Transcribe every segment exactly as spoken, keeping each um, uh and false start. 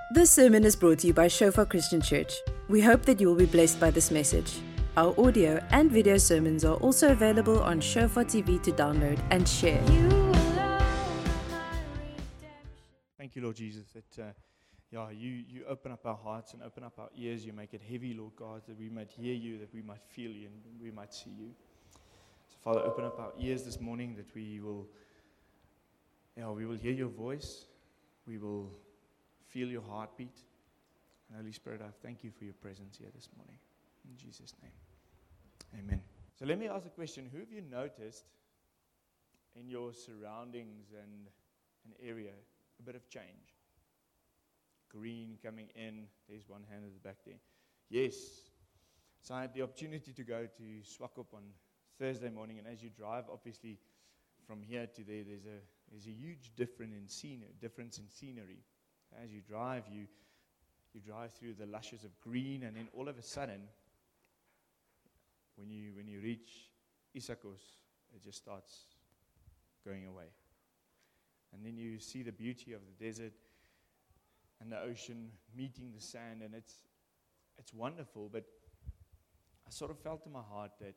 This sermon is brought to you by Shofar Christian Church. We hope that you will be blessed by this message. Our audio and video sermons are also available on Shofar T V to download and share. Thank you, Lord Jesus, that uh, yeah, you, you open up our hearts and open up our ears. You make it heavy, Lord God, that we might hear you, that we might feel you, and we might see you. So, Father, open up our ears this morning that we will, yeah, we will hear your voice. We will feel your heartbeat. And Holy Spirit, I thank you for your presence here this morning. In Jesus' name, amen. So let me ask a question. Who have you noticed in your surroundings and an area a bit of change? Green coming in. There's one hand at the back there. Yes. So I had the opportunity to go to Swakop on Thursday morning, and as you drive, obviously, from here to there, there's a there's a huge difference in scenery. Difference in scenery. As you drive, you you drive through the lushes of green, and then all of a sudden, when you when you reach Isakos, it just starts going away. And then you see the beauty of the desert and the ocean meeting the sand, and it's it's wonderful. But I sort of felt in my heart that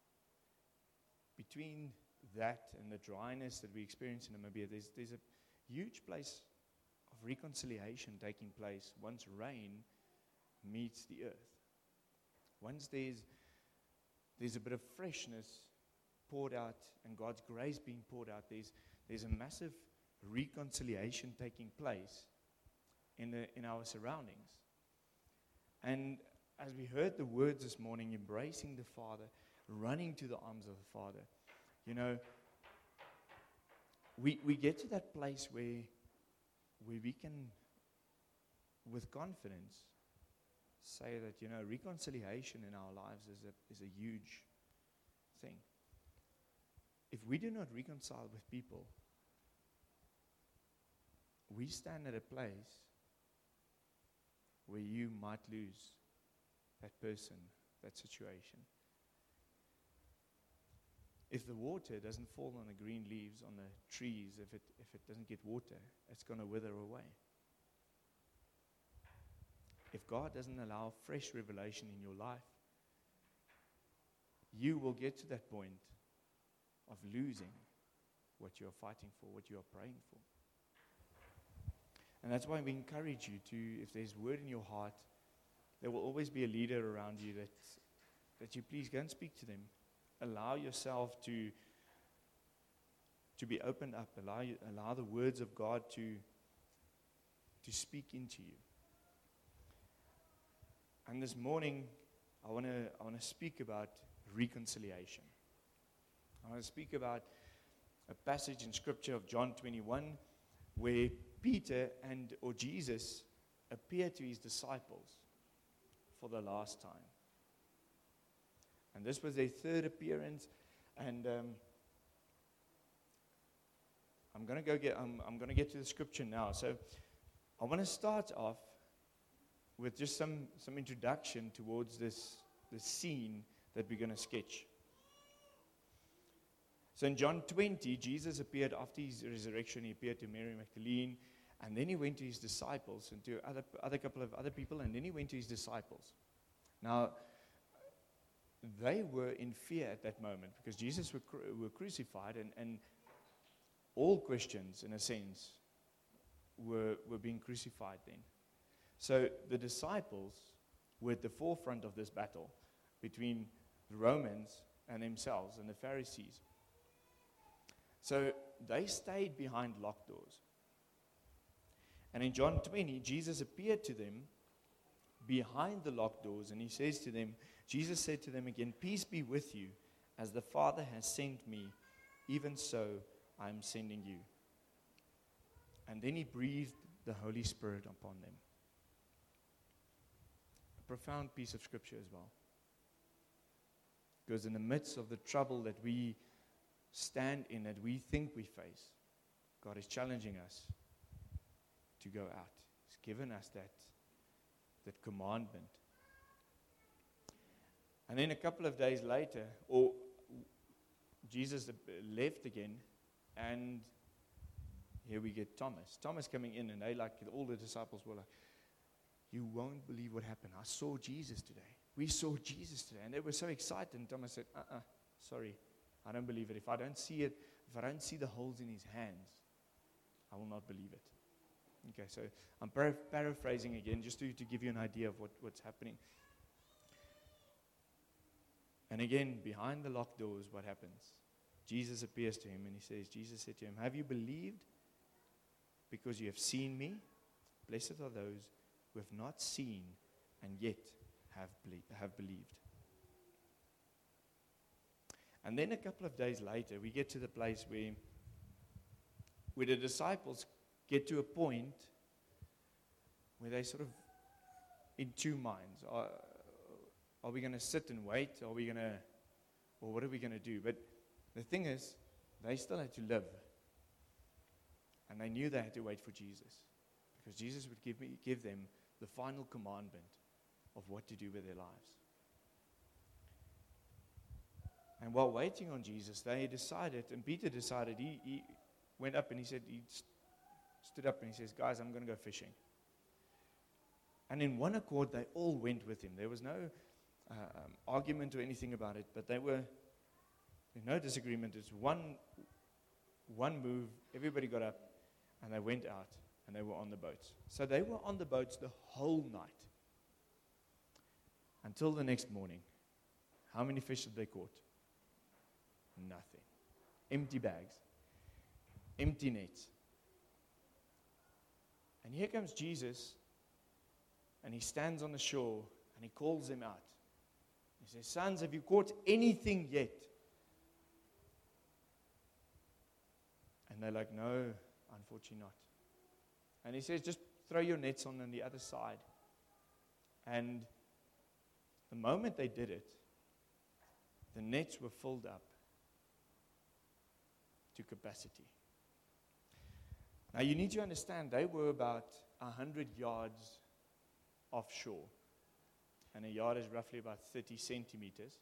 between that and the dryness that we experience in Namibia, there's there's a huge place of reconciliation taking place once rain meets the earth. Once there's there's a bit of freshness poured out and God's grace being poured out, there's there's a massive reconciliation taking place in the in our surroundings. And as we heard the words this morning, embracing the Father, running to the arms of the Father, you know, we we get to that place where where we can, with confidence, say that, you know, reconciliation in our lives is a is a huge thing. If we do not reconcile with people, we stand at a place where you might lose that person, that situation. If the water doesn't fall on the green leaves, on the trees, if it if it doesn't get water, it's going to wither away. If God doesn't allow fresh revelation in your life, you will get to that point of losing what you are fighting for, what you are praying for. And that's why we encourage you to, if there's word in your heart, there will always be a leader around you that that you please go and speak to them. Allow yourself to, to be opened up. Allow you, allow the words of God to, to speak into you. And this morning, I want to I want to speak about reconciliation. I want to speak about a passage in Scripture of John twenty-one, where Peter and or Jesus appeared to his disciples for the last time. And this was their third appearance, and um, I'm going to go get. I'm, I'm going to get to the scripture now. So I want to start off with just some some introduction towards this this scene that we're going to sketch. So in John twenty, Jesus appeared after his resurrection. He appeared to Mary Magdalene, and then he went to his disciples and to other other couple of other people, and then he went to his disciples. Now, they were in fear at that moment because Jesus were, cru- were crucified, and, and all Christians, in a sense, were, were being crucified then. So the disciples were at the forefront of this battle between the Romans and themselves and the Pharisees. So they stayed behind locked doors. And in John twenty, Jesus appeared to them behind the locked doors, and he says to them, Jesus said to them again, "Peace be with you. As the Father has sent me, even so I am sending you." And then he breathed the Holy Spirit upon them. A profound piece of scripture as well. Because in the midst of the trouble that we stand in, that we think we face, God is challenging us to go out. He's given us that, that commandment. And then a couple of days later, or Jesus left again, and here we get Thomas. Thomas coming in, and they like all the disciples were like, you won't believe what happened. I saw Jesus today. We saw Jesus today. And they were so excited. And Thomas said, uh-uh, sorry, I don't believe it. If I don't see it, if I don't see the holes in his hands, I will not believe it. Okay, so I'm para- paraphrasing again, just to, to give you an idea of what, what's happening. And again, behind the locked doors, what happens? Jesus appears to him and he says, Jesus said to him, have you believed because you have seen me? Blessed are those who have not seen and yet have, ble- have believed. And then a couple of days later, we get to the place where, where the disciples get to a point where they sort of in two minds. Are, are we going to sit and wait? Are we going to, or what are we going to do? But the thing is, they still had to live. And they knew they had to wait for Jesus. Because Jesus would give, me, give them the final commandment of what to do with their lives. And while waiting on Jesus, they decided, and Peter decided, he, he went up and he said, he st- stood up and he says, guys, I'm going to go fishing. And in one accord, they all went with him. There was no uh, um, argument or anything about it, but they were, no disagreement. It's one, one move, everybody got up, and they went out, and they were on the boats. So they were on the boats the whole night, until the next morning. How many fish had they caught? Nothing. Empty bags. Empty nets. And here comes Jesus, and he stands on the shore, and he calls them out. He says, sons, have you caught anything yet? And they're like, no, unfortunately not. And he says, just throw your nets on on the other side. And the moment they did it, the nets were filled up to capacity. Now you need to understand, they were about one hundred yards offshore. And a yard is roughly about thirty centimeters.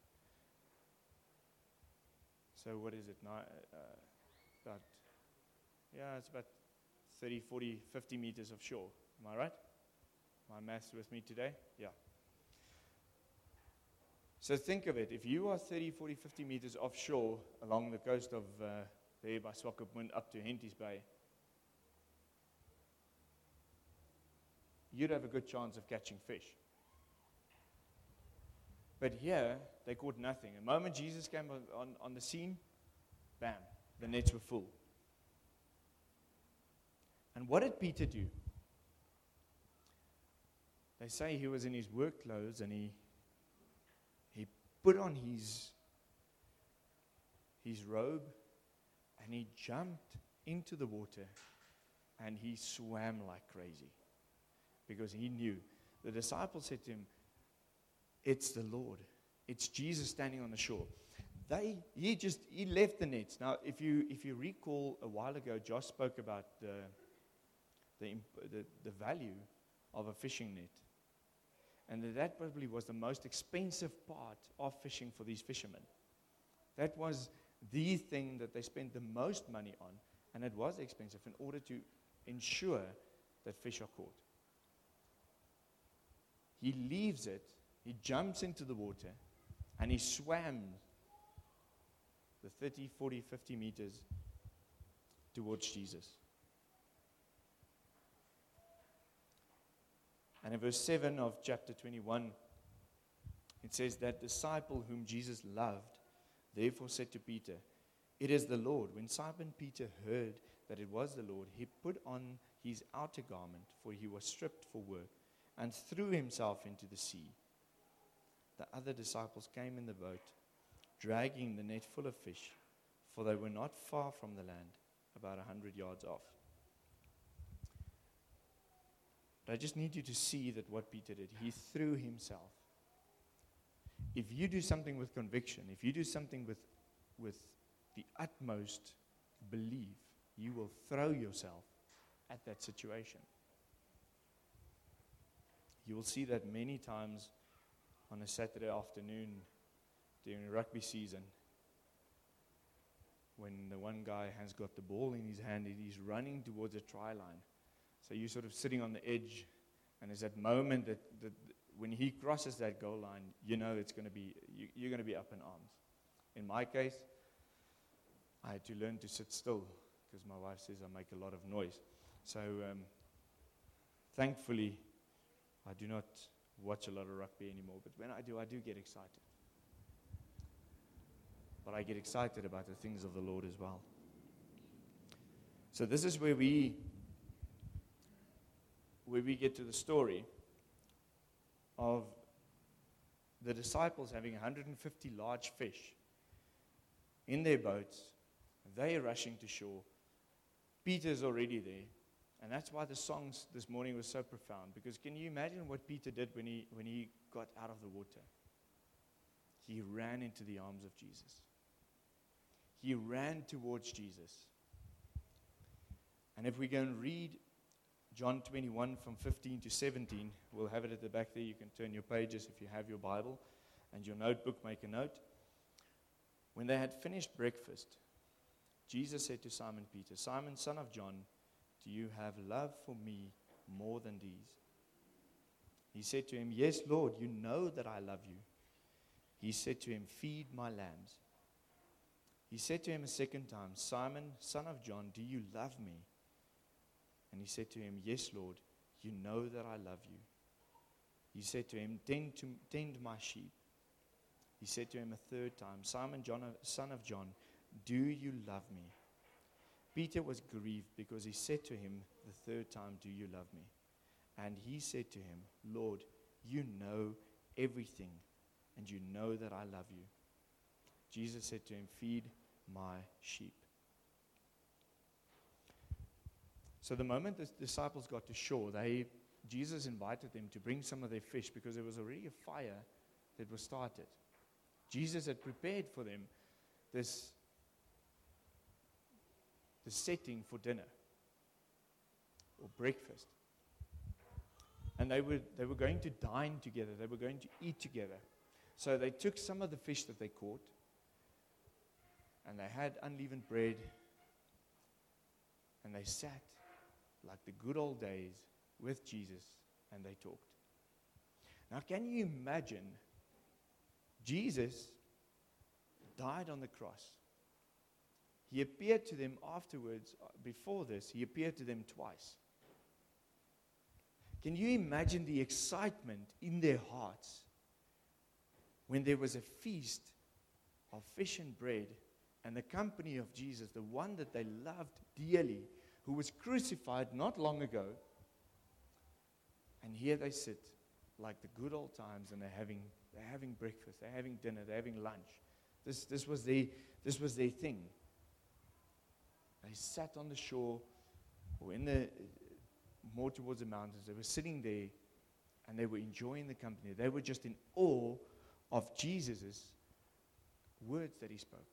So what is it now? Uh, about, yeah, it's about thirty, forty, fifty meters offshore. Am I right? My maths with me today? Yeah. So think of it. If you are thirty, forty, fifty meters offshore along the coast of uh, there by Swakopmund up to Henties Bay, you'd have a good chance of catching fish. But here, they caught nothing. The moment Jesus came on, on, on the scene, bam, the nets were full. And what did Peter do? They say he was in his work clothes and he he put on his his robe and he jumped into the water and he swam like crazy because he knew. The disciples said to him, it's the Lord. It's Jesus standing on the shore. They he just he left the nets. Now if you if you recall a while ago, Josh spoke about the the the, the value of a fishing net. And that, that probably was the most expensive part of fishing for these fishermen. That was the thing that they spent the most money on, and it was expensive in order to ensure that fish are caught. He leaves it, he jumps into the water, and he swam the thirty, forty, fifty meters towards Jesus. And in verse seven of chapter twenty-one, it says, that disciple whom Jesus loved, therefore said to Peter, it is the Lord. When Simon Peter heard that it was the Lord, he put on his outer garment, for he was stripped for work, and threw himself into the sea. The other disciples came in the boat, dragging the net full of fish, for they were not far from the land, about a hundred yards off. But I just need you to see that what Peter did, he threw himself. If you do something with conviction, if you do something with, with the utmost belief, you will throw yourself at that situation. You will see that many times on a Saturday afternoon during rugby season, when the one guy has got the ball in his hand and he's running towards a try line. So you're sort of sitting on the edge And there's that moment that, that when he crosses that goal line, you know it's going to be, you, you're going to be up in arms. In my case, I had to learn to sit still because my wife says I make a lot of noise. So um, thankfully, I do not watch a lot of rugby anymore. But when I do, I do get excited. But I get excited about the things of the Lord as well. So this is where we where we get to the story of the disciples having one hundred fifty large fish in their boats. They are rushing to shore. Peter's already there. And that's why the songs this morning was so profound. Because can you imagine what Peter did when he when he got out of the water? He ran into the arms of Jesus. He ran towards Jesus. And if we go and read John twenty-one from fifteen to seventeen, we'll have it at the back there. You can turn your pages if you have your Bible and your notebook, make a note. When they had finished breakfast, Jesus said to Simon Peter, Simon, son of John, do you have love for me more than these? He said to him, yes, Lord, you know that I love you. He said to him, feed my lambs. He said to him a second time, Simon, son of John, do you love me? And he said to him, yes, Lord, you know that I love you. He said to him, tend, to, tend my sheep. He said to him a third time, Simon, John, son of John, do you love me? Peter was grieved because he said to him the third time, do you love me? And he said to him, Lord, you know everything, and you know that I love you. Jesus said to him, feed my sheep. So the moment the disciples got to shore, they Jesus invited them to bring some of their fish because there was already a fire that was started. Jesus had prepared for them this the setting for dinner or breakfast. And they were they were going to dine together. They were going to eat together. So they took some of the fish that they caught, and they had unleavened bread, and they sat like the good old days with Jesus, and they talked. Now, can you imagine Jesus died on the cross? He appeared to them afterwards. Before this, he appeared to them twice. Can you imagine the excitement in their hearts when there was a feast of fish and bread and the company of Jesus, the one that they loved dearly, who was crucified not long ago, and here they sit like the good old times, and they're having they're having breakfast, they're having dinner, they're having lunch. This this was their this was their thing. They sat on the shore or in the more towards the mountains. They were sitting there and they were enjoying the company. They were just in awe of Jesus' words that he spoke.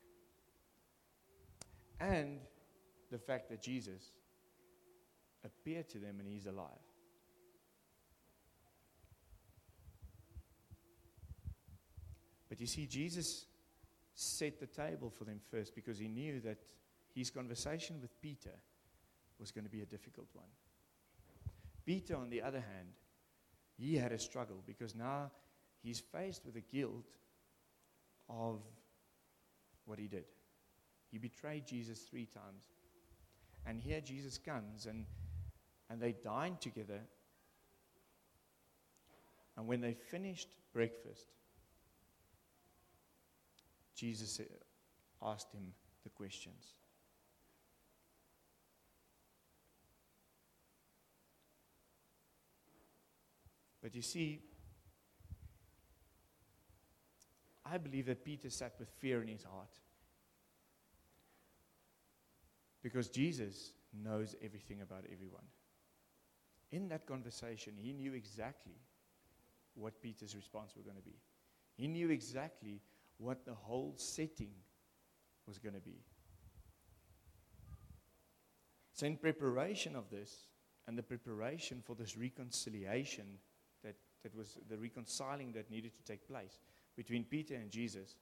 And the fact that Jesus appeared to them and he's alive. But you see, Jesus set the table for them first because he knew that his conversation with Peter was going to be a difficult one. Peter, on the other hand, he had a struggle because now he's faced with the guilt of what he did. He betrayed Jesus three times. And here Jesus comes and, and they dine together. And when they finished breakfast, Jesus asked him the questions. But you see, I believe that Peter sat with fear in his heart. Because Jesus knows everything about everyone. In that conversation, he knew exactly what Peter's response was going to be. He knew exactly what the whole setting was going to be. So in preparation of this, and the preparation for this reconciliation, that, that was the reconciling that needed to take place between Peter and Jesus.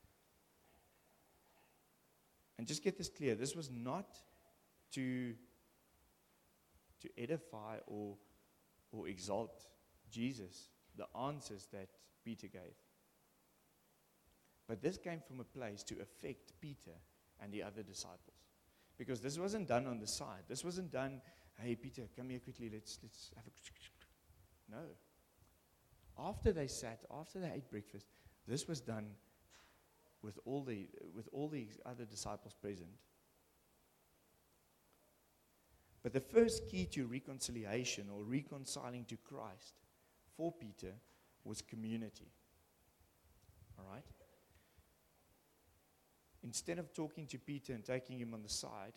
And just get this clear, this was not to, to edify or, or exalt Jesus, the answers that Peter gave. But this came from a place to affect Peter and the other disciples. Because this wasn't done on the side. This wasn't done, hey, Peter, come here quickly, let's, let's have a... No. After they sat, after they ate breakfast, this was done with all the with all the other disciples present. But the first key to reconciliation or reconciling to Christ for Peter was community. All right? Instead of talking to Peter and taking him on the side,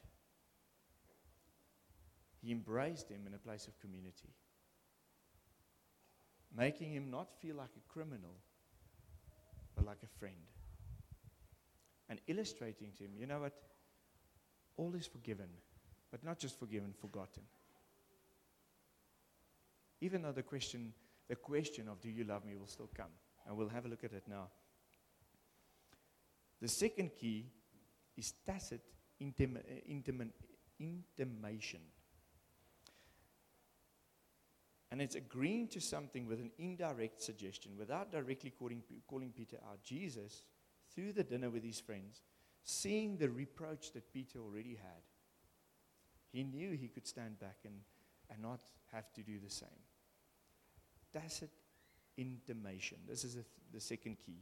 he embraced him in a place of community, making him not feel like a criminal, but like a friend. And illustrating to him, you know what? All is forgiven, but not just forgiven, forgotten. Even though the question, the question of do you love me will still come. And we'll have a look at it now. The second key is tacit intima, intima, intimation. And it's agreeing to something with an indirect suggestion, without directly calling, calling Peter out. Jesus, through the dinner with his friends, seeing the reproach that Peter already had, he knew he could stand back and, and not have to do the same. Tacit intimation. This is a th- the second key.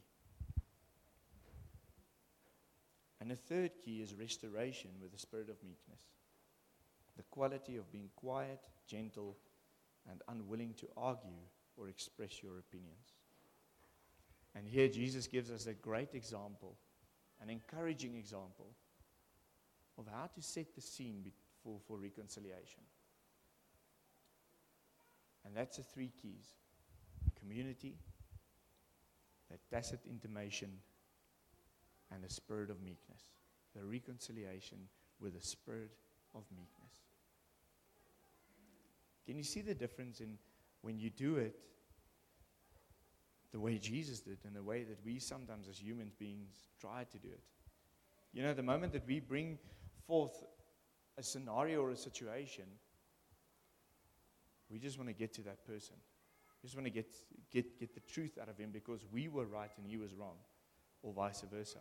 And the third key is restoration with the spirit of meekness. The quality of being quiet, gentle, and unwilling to argue or express your opinions. And here Jesus gives us a great example, an encouraging example of how to set the scene be- for, for reconciliation. And that's the three keys. Community, that tacit intimation, and the spirit of meekness. The reconciliation with the spirit of meekness. Can you see the difference in when you do it the way Jesus did and the way that we sometimes as human beings try to do it? You know, the moment that we bring forth a scenario or a situation, we just want to get to that person. We just want to get, get, get the truth out of him because we were right and he was wrong, or vice versa.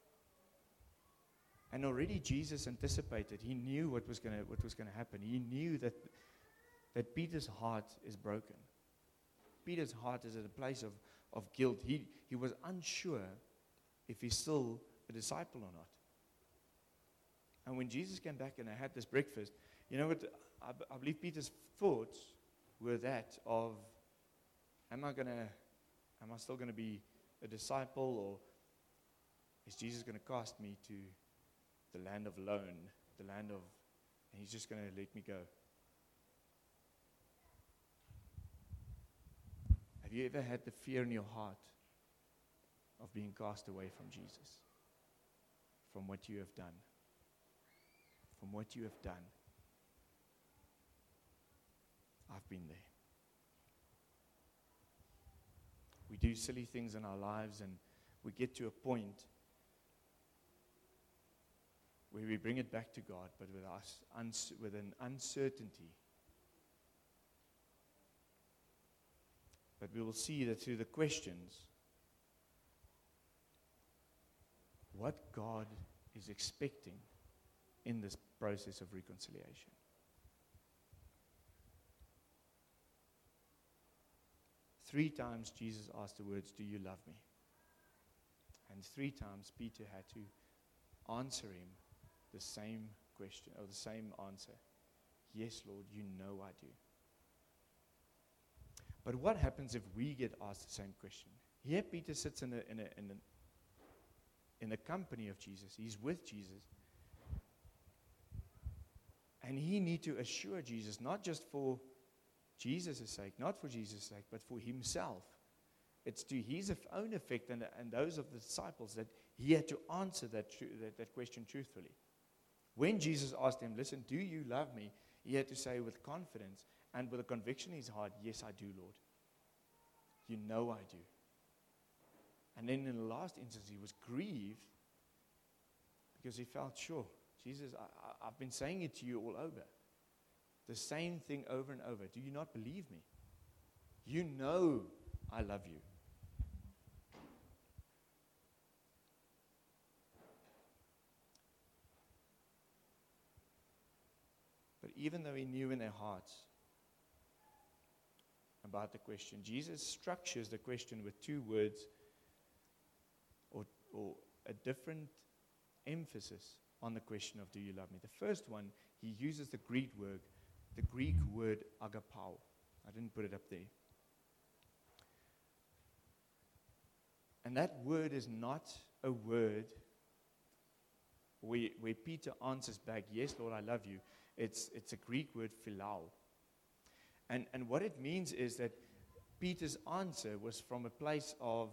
And already Jesus anticipated. He knew what was going to what was going to happen. He knew that that Peter's heart is broken. Peter's heart is at a place of, of guilt. He he was unsure if he's still a disciple or not. And when Jesus came back and they had this breakfast, you know what? I, I believe Peter's thoughts were that of, am I gonna, am I still gonna be a disciple, or is Jesus gonna cast me to the land of lone, the land of, and he's just going to let me go? Have you ever had the fear in your heart of being cast away from Jesus? From what you have done? From what you have done? I've been there. We do silly things in our lives and we get to a point where we bring it back to God, but with us, uns- with an uncertainty. But we will see that through the questions, what God is expecting in this process of reconciliation. Three times Jesus asked the words, "Do you love me?" And three times Peter had to answer him the same question, or the same answer. Yes, Lord, you know I do. But what happens if we get asked the same question? Here Peter sits in, a, in, a, in, a, in the company of Jesus. He's with Jesus. And he needs to assure Jesus, not just for Jesus' sake, not for Jesus' sake, but for himself. It's to his own effect and, and those of the disciples that he had to answer that, tru- that, that question truthfully. When Jesus asked him, listen, do you love me? He had to say with confidence and with a conviction in his heart, yes, I do, Lord. You know I do. And then in the last instance, he was grieved because he felt, sure, Jesus, I, I, I've been saying it to you all over. The same thing over and over. Do you not believe me? You know I love you. But even though he knew in their hearts about the question, Jesus structures the question with two words or, or a different emphasis on the question of do you love me. The first one, he uses the Greek word, the Greek word agapao. I didn't put it up there. And that word is not a word where, where Peter answers back, yes, Lord, I love you. It's, it's a Greek word, philao. And, and what it means is that Peter's answer was from a place of,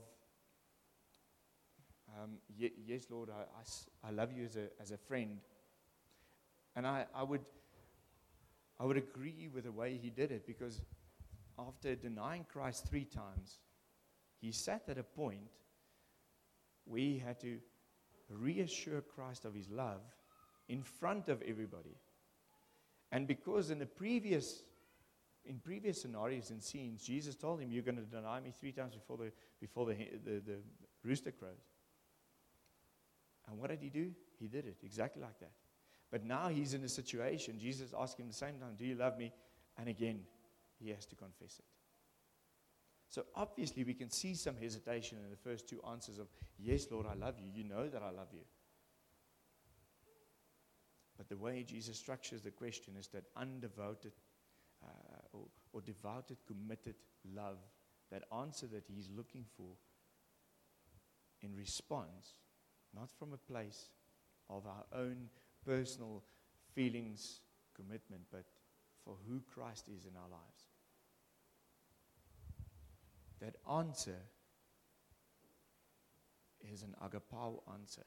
um, ye, yes, Lord, I, I s- I love you as a, as a friend. And I, I would I would agree with the way he did it, because after denying Christ three times, he sat at a point where he had to reassure Christ of his love in front of everybody. And because in the previous, in previous scenarios and scenes, Jesus told him, you're going to deny me three times before the before the, the, the rooster crows. And what did he do? He did it exactly like that. But now he's in a situation, Jesus asked him the same time, do you love me? And again, he has to confess it. So obviously we can see some hesitation in the first two answers of, yes, Lord, I love you. You know that I love you. But the way Jesus structures the question is that undevoted uh, or, or devoted, committed love, that answer that he's looking for in response, not from a place of our own personal feelings, commitment, but for who Christ is in our lives. That answer is an agapao answer.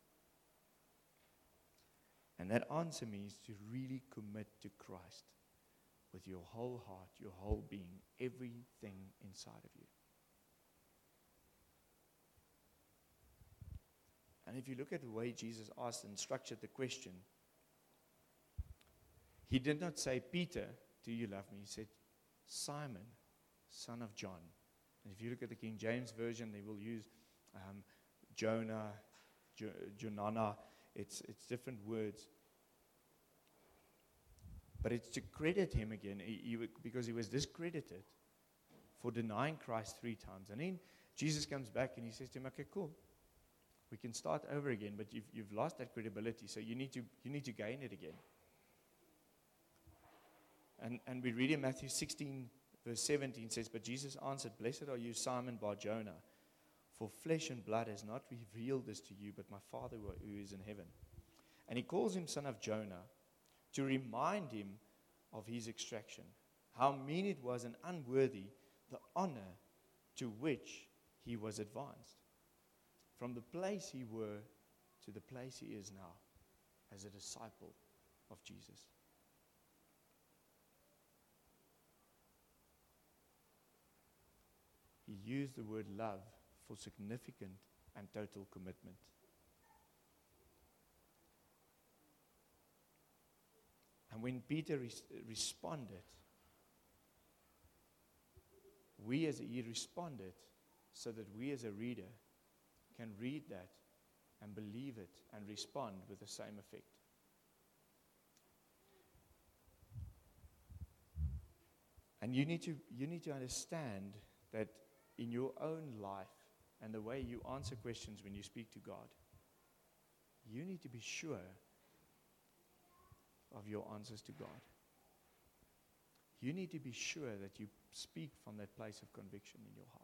And that answer means to really commit to Christ with your whole heart, your whole being, everything inside of you. And if you look at the way Jesus asked and structured the question, he did not say, Peter, do you love me? He said, Simon, son of John. And if you look at the King James Version, they will use um, Jonah, jo- Jonana. It's, it's different words. But it's to credit him again, he, he, because he was discredited for denying Christ three times. And then Jesus comes back and he says to him, okay, cool. We can start over again, but you've, you've lost that credibility, so you need to you need to gain it again. And and we read in Matthew sixteen, verse seventeen, says, but Jesus answered, blessed are you, Simon Bar-Jonah, for flesh and blood has not revealed this to you, but my Father who is in heaven. And he calls him son of Jonah to remind him of his extraction, how mean it was and unworthy the honor to which he was advanced. From the place he were to the place he is now as a disciple of Jesus. He used the word love for significant and total commitment. And when Peter res- responded, we as a, he responded so that we as a reader can read that and believe it and respond with the same effect. And you need to you need to understand that in your own life and the way you answer questions when you speak to God, you need to be sure of your answers to God. You need to be sure that you speak from that place of conviction in your heart.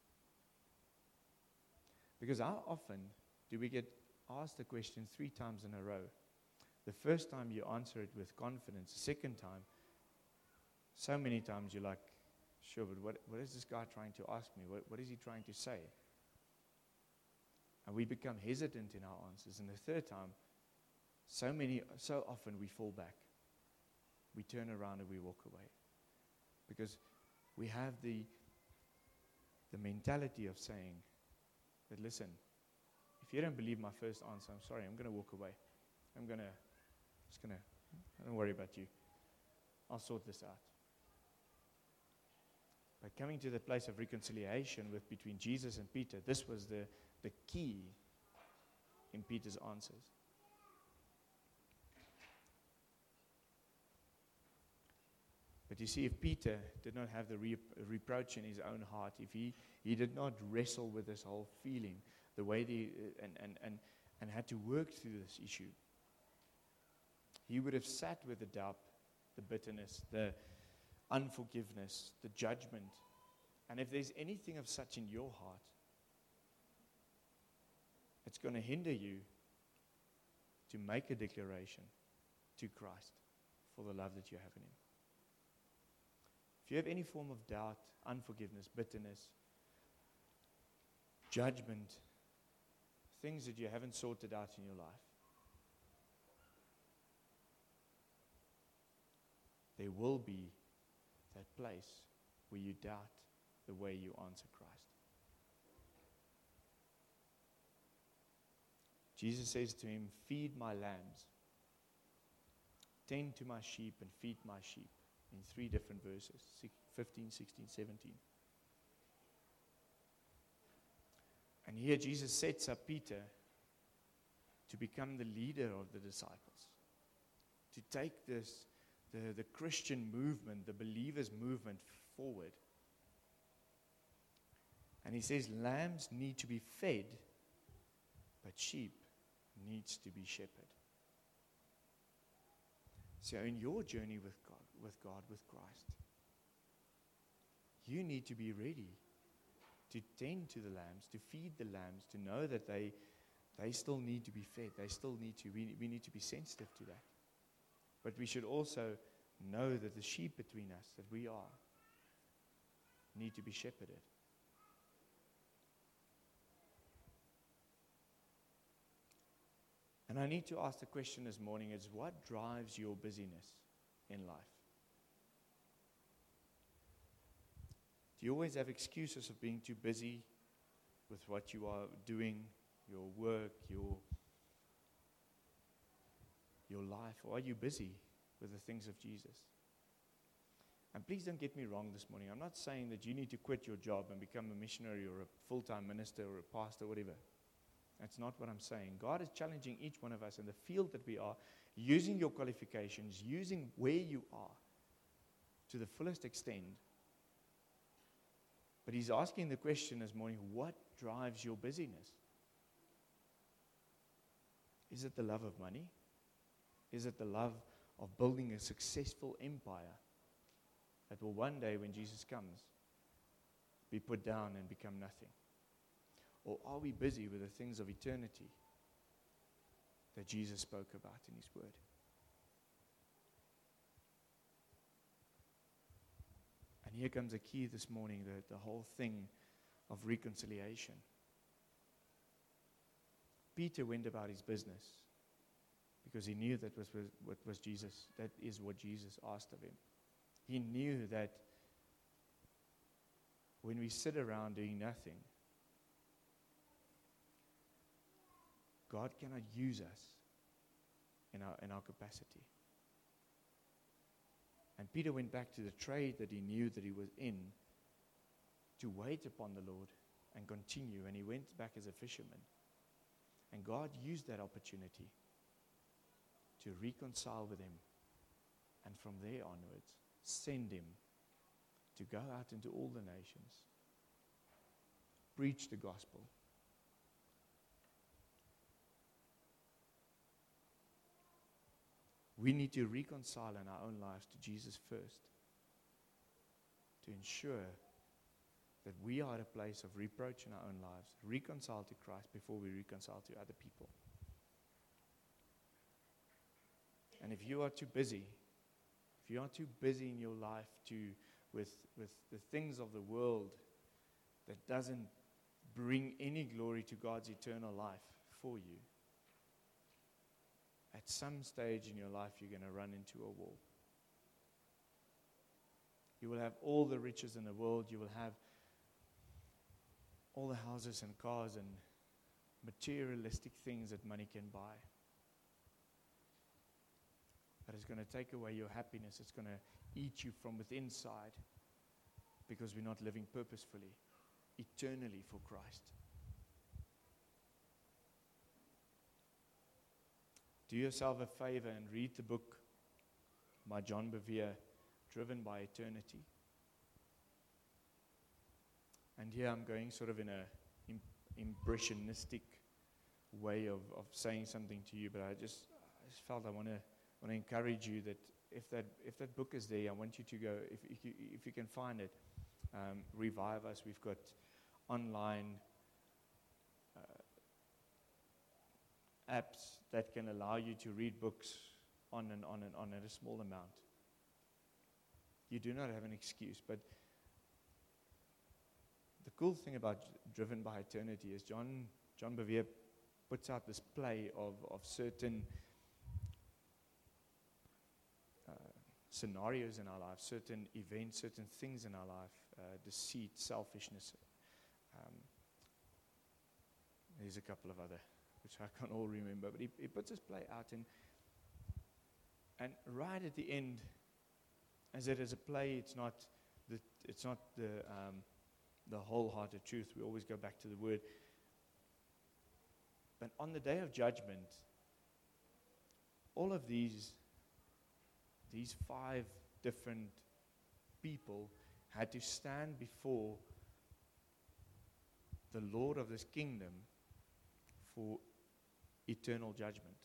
Because how often do we get asked the question three times in a row? The first time you answer it with confidence. The second time, so many times you're like, sure, but what, what is this guy trying to ask me? What, what is he trying to say? And we become hesitant in our answers. And the third time, so many, so often we fall back. We turn around and we walk away. Because we have the, the mentality of saying, but listen, if you don't believe my first answer, I'm sorry, I'm going to walk away. I'm going to, just going to, don't worry about you. I'll sort this out. But But coming to the place of reconciliation with between Jesus and Peter, this was the, the key in Peter's answers. But you see, if Peter did not have the re- reproach in his own heart, if he, he did not wrestle with this whole feeling, the way the, and, and, and, and had to work through this issue, he would have sat with the doubt, the bitterness, the unforgiveness, the judgment. And if there's anything of such in your heart, it's going to hinder you to make a declaration to Christ for the love that you have in Him. If you have any form of doubt, unforgiveness, bitterness, judgment, things that you haven't sorted out in your life, there will be that place where you doubt the way you answer Christ. Jesus says to him, feed my lambs, tend to my sheep and feed my sheep, in three different verses, fifteen, sixteen, seventeen. And here Jesus sets up Peter to become the leader of the disciples, to take this, the, the Christian movement, the believers' movement forward. And he says, lambs need to be fed, but sheep needs to be shepherded. So in your journey with God, with God, with Christ, you need to be ready to tend to the lambs, to feed the lambs, to know that they they still need to be fed. They still need to, we, we need to be sensitive to that. But we should also know that the sheep between us, that we are, need to be shepherded. And I need to ask the question this morning is, what drives your busyness in life? Do you always have excuses of being too busy with what you are doing, your work, your, your life? Or are you busy with the things of Jesus? And please don't get me wrong this morning. I'm not saying that you need to quit your job and become a missionary or a full-time minister or a pastor or whatever. That's not what I'm saying. God is challenging each one of us in the field that we are, using your qualifications, using where you are to the fullest extent. But He's asking the question this morning, what drives your busyness? Is it the love of money? Is it the love of building a successful empire that will one day, when Jesus comes, be put down and become nothing? Or are we busy with the things of eternity that Jesus spoke about in His Word? And here comes the key this morning, the, the whole thing of reconciliation. Peter went about his business because he knew that was what was Jesus, that is what Jesus asked of him. He knew that when we sit around doing nothing, God cannot use us in our, in our capacity. And Peter went back to the trade that he knew that he was in to wait upon the Lord and continue. And he went back as a fisherman. And God used that opportunity to reconcile with him. And from there onwards, send him to go out into all the nations, preach the gospel. We need to reconcile in our own lives to Jesus first, to ensure that we are at a place of reproach in our own lives, reconcile to Christ before we reconcile to other people. And if you are too busy, if you are too busy in your life to with with the things of the world that doesn't bring any glory to God's eternal life for you, at some stage in your life, you're going to run into a wall. You will have all the riches in the world. You will have all the houses and cars and materialistic things that money can buy. But it's going to take away your happiness. It's going to eat you from within side. because we're not living purposefully, eternally for Christ. Do yourself a favor and read the book by John Bevere, Driven by Eternity. And here I'm going sort of in a im- impressionistic way of, of saying something to you, but I just I just felt I want to want to encourage you that if that if that book is there, I want you to go, if if you, if you can find it, um, Revive Us. We've got online uh, apps that can allow you to read books on and on and on at a small amount. You do not have an excuse, but the cool thing about Driven by Eternity is John John Bevere puts out this play of, of certain uh, scenarios in our life, certain events, certain things in our life, uh, deceit, selfishness. Um, there's a couple of other, which I can't all remember, but he, he puts this play out, and and right at the end, as it is a play, it's not the it's not the um, the wholehearted truth. We always go back to the word. But on the day of judgment, all of these, these five different people had to stand before the Lord of this kingdom for eternal judgment.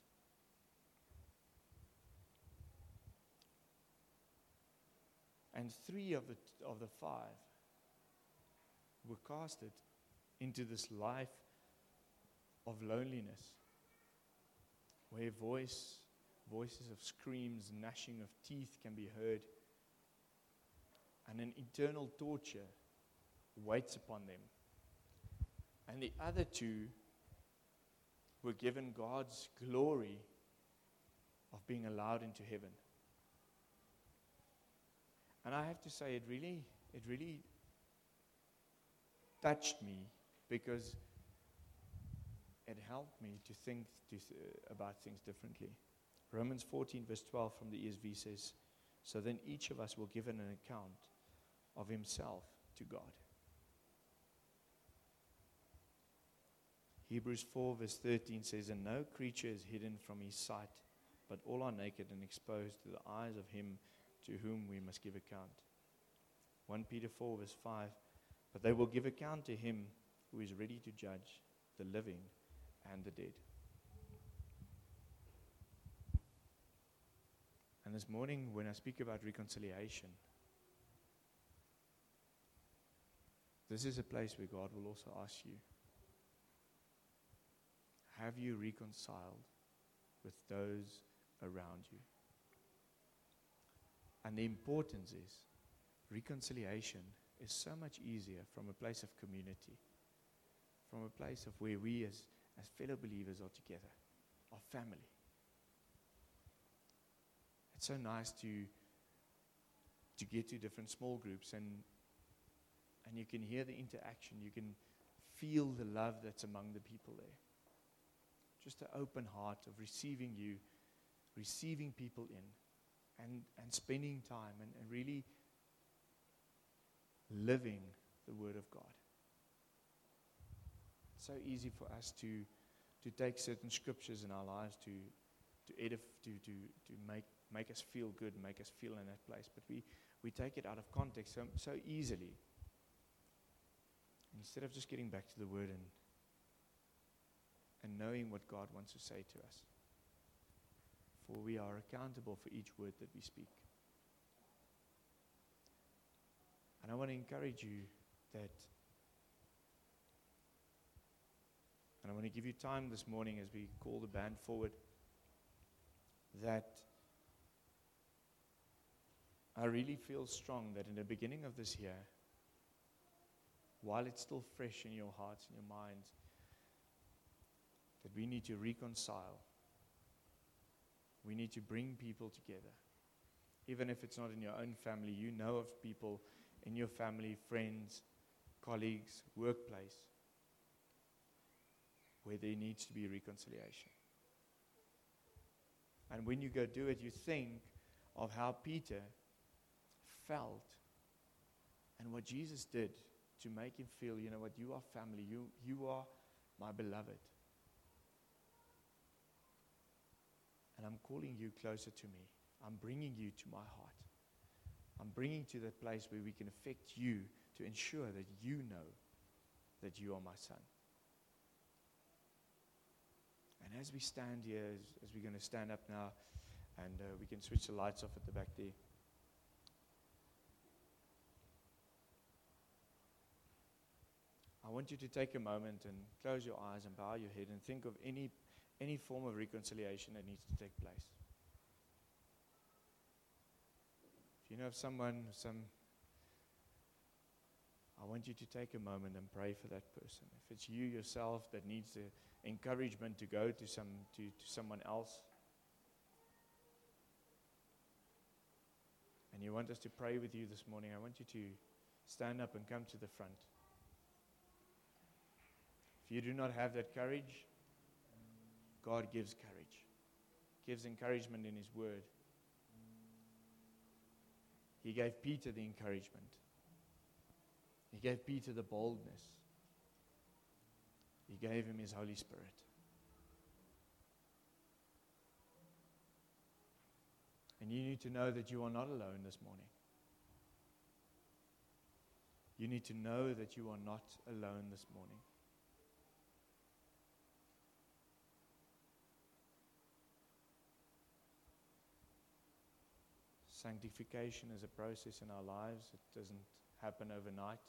And three of the of the five were casted into this life of loneliness, where voice, voices of screams, gnashing of teeth can be heard, and an eternal torture waits upon them. And the other two were given God's glory of being allowed into heaven. And I have to say, it really, it really touched me, because it helped me to think to th- about things differently. Romans fourteen verse twelve from the E S V says, "So then each of us will give an account of himself to God." Hebrews four verse thirteen says, "And no creature is hidden from his sight, but all are naked and exposed to the eyes of him to whom we must give account." First Peter four verse five, "But they will give account to him who is ready to judge the living and the dead." And this morning, when I speak about reconciliation, this is a place where God will also ask you, have you reconciled with those around you? And the importance is, reconciliation is so much easier from a place of community, from a place of where we as, as fellow believers are together, our family. It's so nice to to get to different small groups, and and you can hear the interaction, you can feel the love that's among the people there. Just an open heart of receiving you, receiving people in, and, and spending time and, and really living the Word of God. It's so easy for us to to take certain scriptures in our lives to to edif- to to to make make us feel good, make us feel in that place, but we we take it out of context so so easily. Instead of just getting back to the Word and and knowing what God wants to say to us. For we are accountable for each word that we speak. And I want to encourage you that, and I want to give you time this morning as we call the band forward, that I really feel strong that in the beginning of this year, while it's still fresh in your hearts and your minds, that we need to reconcile. We need to bring people together. Even if it's not in your own family, you know of people in your family, friends, colleagues, workplace, where there needs to be reconciliation. And when you go do it, you think of how Peter felt And what Jesus did to make him feel, you know what, you are family, you, you are my beloved. And I'm calling you closer to me. I'm bringing you to my heart. I'm bringing to that place where we can affect you to ensure that you know that you are my son. And as we stand here, as, as we're going to stand up now, and uh, we can switch the lights off at the back there. I want you to take a moment and close your eyes and bow your head and think of any any form of reconciliation that needs to take place. If you know of someone, some, I want you to take a moment and pray for that person. If it's you yourself that needs the encouragement to go to some to, to someone else, and you want us to pray with you this morning, I want you to stand up and come to the front. If you do not have that courage, God gives courage, gives encouragement in his word. He gave Peter the encouragement. He gave Peter the boldness. He gave him his Holy Spirit. And you need to know that you are not alone this morning. You need to know that you are not alone this morning. Sanctification is a process in our lives. It doesn't happen overnight.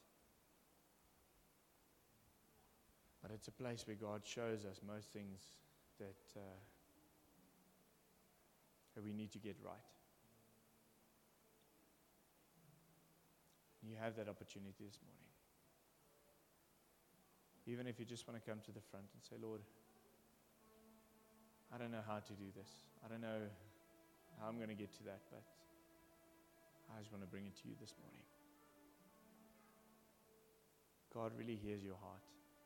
But it's a place where God shows us most things that, uh, that we need to get right. You have that opportunity this morning. Even if you just want to come to the front and say, Lord, I don't know how to do this. I don't know how I'm going to get to that, but I just want to bring it to you this morning. God really hears your heart.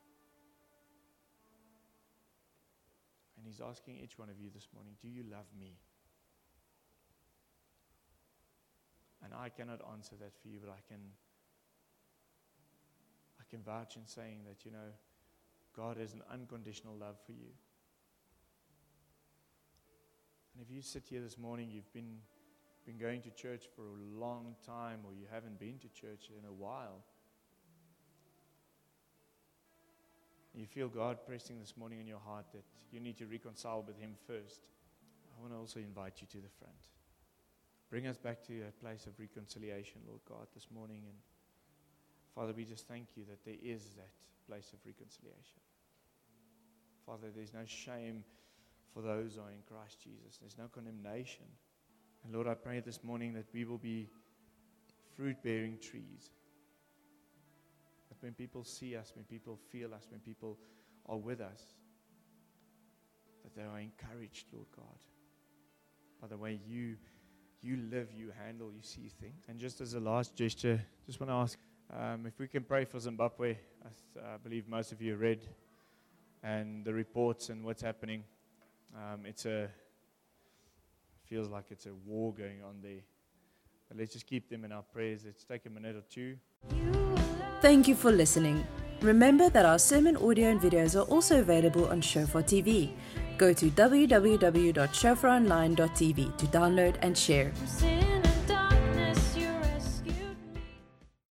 And he's asking each one of you this morning, do you love me? And I cannot answer that for you, but I can I can vouch in saying that, you know, God has an unconditional love for you. And if you sit here this morning, you've been been going to church for a long time, or you haven't been to church in a while, you feel God pressing this morning in your heart that you need to reconcile with him first, I want to also invite you to the front. Bring us back to a place of reconciliation, Lord God, this morning. And Father, we just thank you that there is that place of reconciliation. Father, there's no shame for those who are in Christ Jesus. There's no condemnation. And Lord, I pray this morning that we will be fruit-bearing trees. That when people see us, when people feel us, when people are with us, that they are encouraged, Lord God, by the way you you live, you handle, you see things. And just as a last gesture, just want to ask um, if we can pray for Zimbabwe. I, th- I believe most of you read and the reports and what's happening. Um, it's a feels like it's a war going on there. But let's just keep them in our prayers. Let's take a minute or two. Thank you for listening. Remember that our sermon audio and videos are also available on Shofar T V. Go to w w w dot shofar online dot t v to download and share.